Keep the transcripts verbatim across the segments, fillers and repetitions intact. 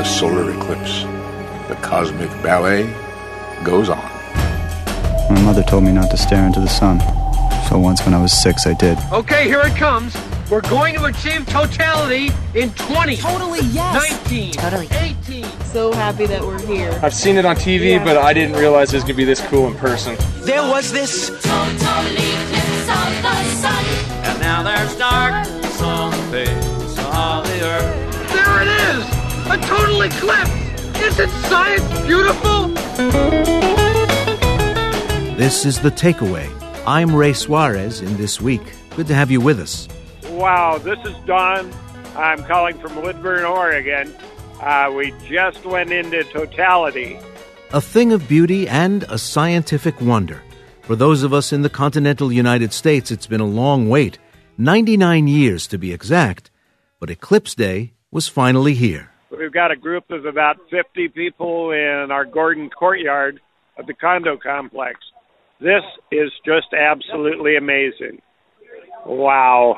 a solar eclipse. The cosmic ballet goes on. My mother told me not to stare into the sun. So once when I was six, I did. Okay, here it comes. We're going to achieve totality in twenty. Totally, yes. nineteen. Totally. eighteen. So happy that we're here. I've seen it on T V, yeah. But I didn't realize it was going to be this cool in person. There was this total eclipse of the sun. And now there's darkness on the face of the earth. There it is! A total eclipse! Isn't science beautiful? This is The Takeaway. I'm Ray Suarez in This Week. Good to have you with us. Wow, this is Don. I'm calling from Woodburn, Oregon. Uh, we just went into totality. A thing of beauty and a scientific wonder. For those of us in the continental United States, it's been a long wait. ninety-nine years to be exact. But Eclipse Day was finally here. We've got a group of about fifty people in our Gordon courtyard of the condo complex. This is just absolutely amazing. Wow.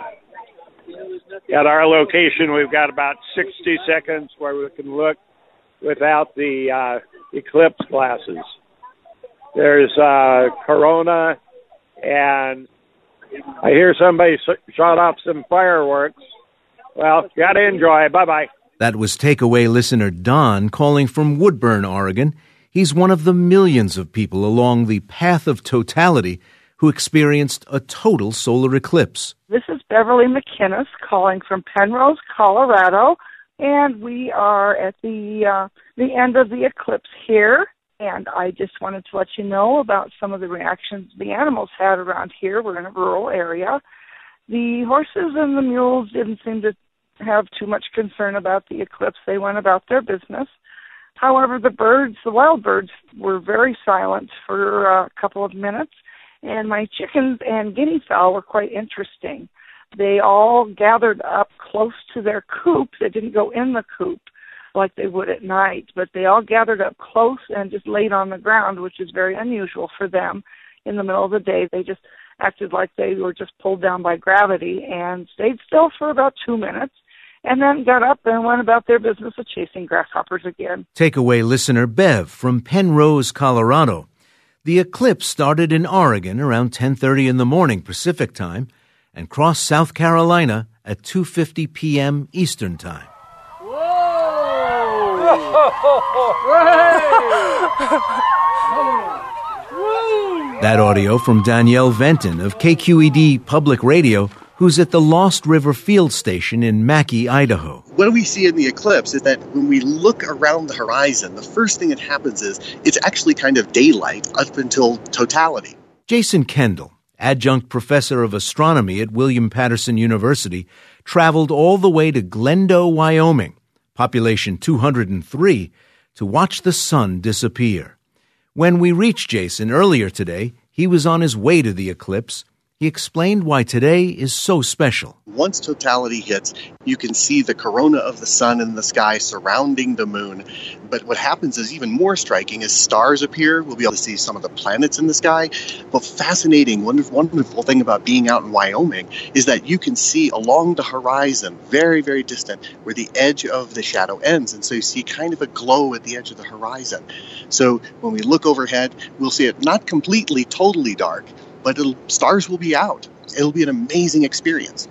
At our location, we've got about sixty seconds where we can look without the uh, eclipse glasses. There's uh, Corona, and I hear somebody shot off some fireworks. Well, got to enjoy. Bye-bye. That was Takeaway listener Don calling from Woodburn, Oregon. He's one of the millions of people along the path of totality who experienced a total solar eclipse. This is Beverly McInnes calling from Penrose, Colorado, and we are at the uh, the end of the eclipse here. And I just wanted to let you know about some of the reactions the animals had around here. We're in a rural area. The horses and the mules didn't seem to have too much concern about the eclipse. They went about their business. However, the birds, the wild birds, were very silent for uh, a couple of minutes, and my chickens and guinea fowl were quite interesting. They all gathered up close to their coop. They didn't go in the coop like they would at night, but they all gathered up close and just laid on the ground, which is very unusual for them. In the middle of the day, they just acted like they were just pulled down by gravity and stayed still for about two minutes. And then got up and went about their business of chasing grasshoppers again. Takeaway listener Bev from Penrose, Colorado. The eclipse started in Oregon around ten thirty in the morning Pacific time and crossed South Carolina at two fifty p.m. Eastern time. Whoa! That audio from Danielle Venton of K Q E D Public Radio, who's at the Lost River Field Station in Mackay, Idaho. What we see in the eclipse is that when we look around the horizon, the first thing that happens is it's actually kind of daylight up until totality. Jason Kendall, adjunct professor of astronomy at William Patterson University, traveled all the way to Glendo, Wyoming, population two hundred three, to watch the sun disappear. When we reached Jason earlier today, he was on his way to the eclipse. He explained why today is so special. Once totality hits, you can see the corona of the sun in the sky surrounding the moon. But what happens is even more striking as stars appear. We'll be able to see some of the planets in the sky. But fascinating, wonderful, wonderful thing about being out in Wyoming is that you can see along the horizon, very, very distant, where the edge of the shadow ends. And so you see kind of a glow at the edge of the horizon. So when we look overhead, we'll see it not completely, totally dark, but it'll, stars will be out. It'll be an amazing experience.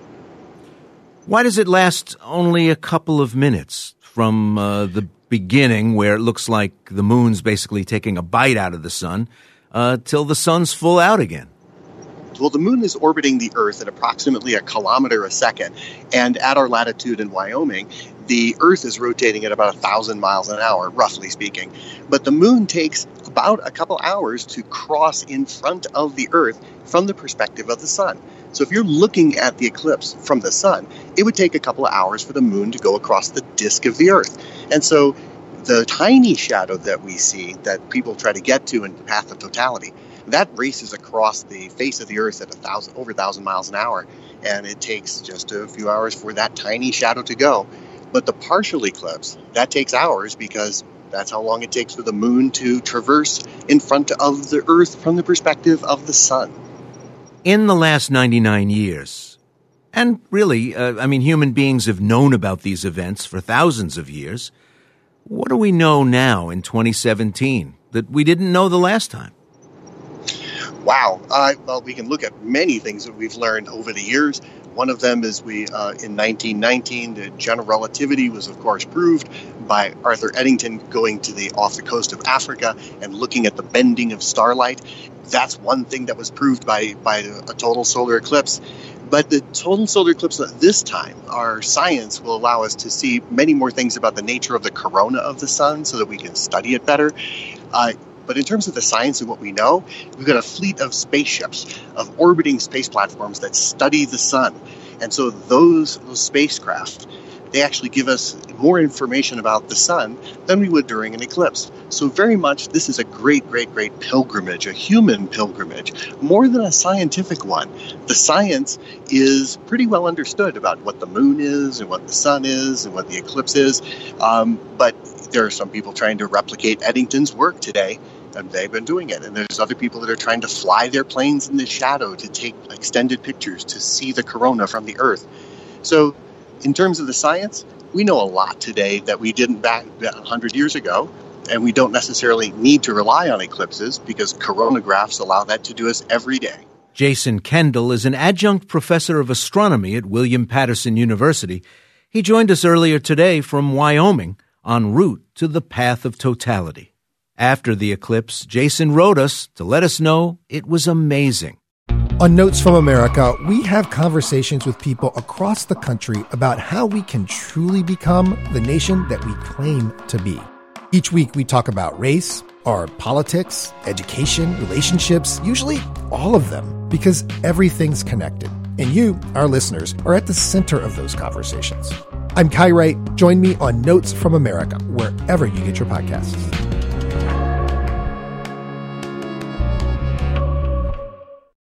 Why does it last only a couple of minutes from uh, the beginning, where it looks like the moon's basically taking a bite out of the sun, uh, till the sun's full out again? Well, the moon is orbiting the Earth at approximately a kilometer a second. And at our latitude in Wyoming, the Earth is rotating at about one thousand miles an hour, roughly speaking. But the moon takes about a couple hours to cross in front of the Earth from the perspective of the sun. So if you're looking at the eclipse from the sun, it would take a couple of hours for the moon to go across the disk of the Earth. And so the tiny shadow that we see that people try to get to in the path of totality, that races across the face of the Earth at a thousand, over a thousand miles an hour, and it takes just a few hours for that tiny shadow to go. But the partial eclipse, that takes hours because that's how long it takes for the moon to traverse in front of the Earth from the perspective of the sun. In the last ninety-nine years, and really, uh, I mean, human beings have known about these events for thousands of years, What do we know now in twenty seventeen that we didn't know the last time? Wow. Uh, well, we can look at many things that we've learned over the years. One of them is we, uh, in nineteen nineteen, the general relativity was, of course, proved by Arthur Eddington going to the off the coast of Africa and looking at the bending of starlight. That's one thing that was proved by, by a total solar eclipse. But the total solar eclipse at this time, our science will allow us to see many more things about the nature of the corona of the sun so that we can study it better. Uh, But in terms of the science and what we know, we've got a fleet of spaceships, of orbiting space platforms that study the sun. And so those, those spacecraft, they actually give us more information about the sun than we would during an eclipse. So very much this is a great, great, great pilgrimage, a human pilgrimage, more than a scientific one. The science is pretty well understood about what the moon is and what the sun is and what the eclipse is. Um, but there are some people trying to replicate Eddington's work today, and they've been doing it. And there's other people that are trying to fly their planes in the shadow to take extended pictures to see the corona from the Earth. So in terms of the science, we know a lot today that we didn't back one hundred years ago, and we don't necessarily need to rely on eclipses because coronagraphs allow that to do us every day. Jason Kendall is an adjunct professor of astronomy at William Patterson University. He joined us earlier today from Wyoming, en route to the path of totality. After the eclipse, Jason wrote us to let us know it was amazing. On Notes from America, we have conversations with people across the country about how we can truly become the nation that we claim to be. Each week we talk about race, our politics, education, relationships, usually all of them, because everything's connected. And you, our listeners, are at the center of those conversations. I'm Kai Wright. Join me on Notes from America, wherever you get your podcasts.